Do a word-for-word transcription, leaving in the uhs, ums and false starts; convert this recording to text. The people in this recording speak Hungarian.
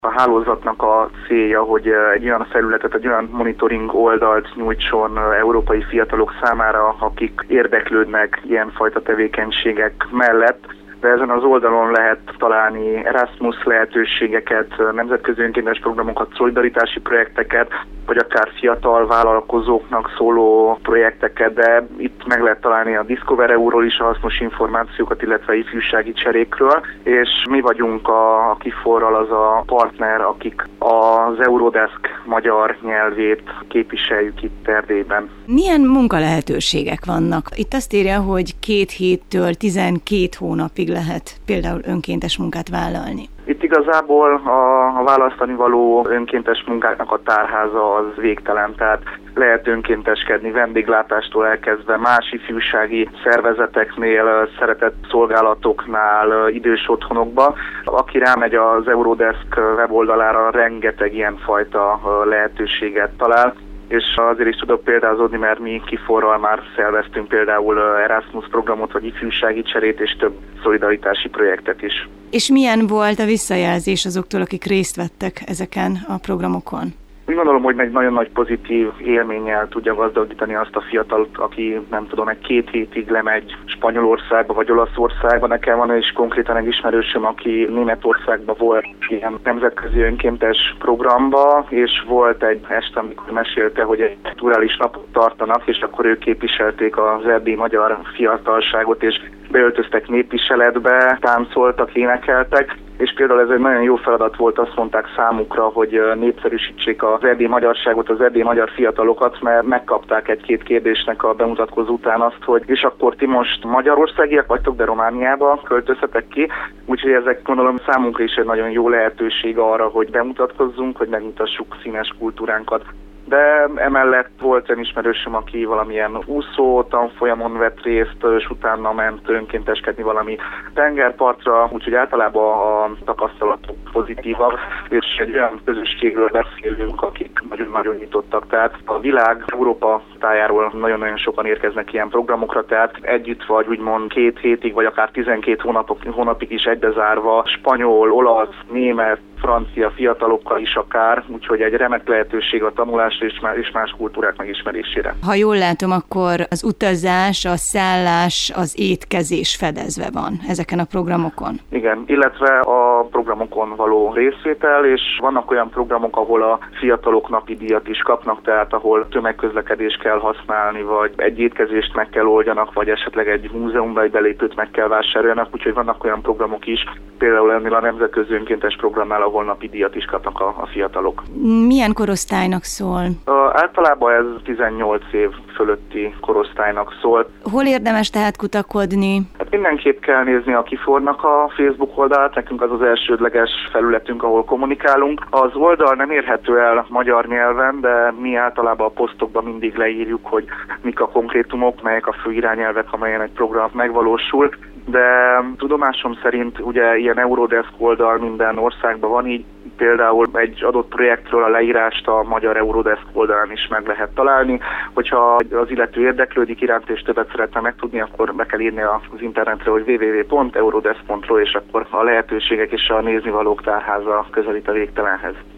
A hálózatnak a célja, hogy egy olyan felületet, egy olyan monitoring oldalt nyújtson európai fiatalok számára, akik érdeklődnek ilyenfajta tevékenységek mellett. De ezen az oldalon lehet találni Erasmus lehetőségeket, nemzetközi önkéntes programokat, szolidaritási projekteket, vagy akár fiatal vállalkozóknak szóló projekteket, de itt meg lehet találni a Discover é u-ról is a hasznos információkat, illetve ifjúsági cserékről, és mi vagyunk a KIFOR-ral az a partner, akik az Eurodesk magyar nyelvét képviseljük itt Erdélyben. Milyen munkalehetőségek vannak? Itt azt írja, hogy két héttől tizenkét hónapig lehet például önkéntes munkát vállalni. Itt igazából a, a választani való önkéntes munkáknak a tárháza az végtelen, tehát lehet önkénteskedni vendéglátástól elkezdve más ifjúsági szervezeteknél, szeretett szolgálatoknál, idős otthonokba. Aki rámegy az Eurodesk weboldalára, rengeteg ilyenfajta lehetőséget talál. És azért is tudok példázni, mert mi KIFOR-ral már szerveztünk például Erasmus programot, vagy ifjúsági cserét, és több szolidaritási projektet is. És milyen volt a visszajelzés azoktól, akik részt vettek ezeken a programokon? Úgy gondolom, hogy egy nagyon nagy pozitív élménnyel tudja gazdagítani azt a fiatalt, aki nem tudom, egy két hétig lemegy Spanyolországba vagy Olaszországba. Nekem van is konkrétan egy ismerősöm, aki Németországban volt ilyen nemzetközi önkéntes programba, és volt egy este, amikor mesélte, hogy egy kulturális napot tartanak, és akkor ők képviselték az erdélyi magyar fiatalságot, és beöltöztek népviseletbe, táncoltak, énekeltek, és például ez egy nagyon jó feladat volt, azt mondták számukra, hogy népszerűsítsék az erdélyi magyarságot, az erdélyi magyar fiatalokat, mert megkapták egy-két kérdésnek a bemutatkozó után azt, hogy és akkor ti most magyarországiak vagytok, de Romániába költözhetek ki, úgyhogy ezek gondolom számunkra is egy nagyon jó lehetőség arra, hogy bemutatkozzunk, hogy megmutassuk színes kultúránkat. De emellett volt egy ismerősöm, aki valamilyen úszó tanfolyamon vett részt, és utána ment önkénteskedni valami tengerpartra, úgyhogy általában a tapasztalatok pozitívak, és egy olyan közösségről beszélünk, akik nagyon-nagyon nyitottak. Tehát a világ, Európa tájáról nagyon-nagyon sokan érkeznek ilyen programokra, tehát együtt vagy úgymond két hétig, vagy akár tizenkét hónapok, hónapig is egybezárva, spanyol, olasz, német, francia fiatalokkal is akár, úgyhogy egy remek lehetőség a tanulásra és más kultúrák megismerésére. Ha jól látom, akkor az utazás, a szállás, az étkezés fedezve van ezeken a programokon. Igen, illetve a programokon való részvétel, és vannak olyan programok, ahol a fiatalok napi díjat is kapnak, tehát ahol tömegközlekedést kell használni, vagy egy étkezést meg kell oldjanak, vagy esetleg egy múzeumba egy belépőt meg kell vásároljanak, úgyhogy vannak olyan programok is, például ennél a nemzetközi önkéntes programnál, ahol napi díjat is kapnak a, a fiatalok. Milyen korosztálynak szól? A, általában ez tizennyolc év fölötti korosztálynak szól. Hol érdemes tehát kutakodni? Hát mindenképp kell nézni a KIFOR-nak a Facebook oldalát, nekünk az az elsődleges felületünk, ahol kommunikálunk. Az oldal nem érhető el magyar nyelven, de mi általában a posztokban mindig leírjuk, hogy mik a konkrétumok, melyek a fő irányelvek, amelyen egy program megvalósul. De tudomásom szerint ugye ilyen Eurodesk oldal minden országban van, így például egy adott projektről a leírást a magyar Eurodesk oldalán is meg lehet találni. Hogyha az illető érdeklődik iránt és többet szeretne megtudni, akkor be kell írni az internetre, hogy double-u double-u double-u pont eurodesk pont ro, és akkor a lehetőségek és a néznivalók tárháza közelít a végtelenhez.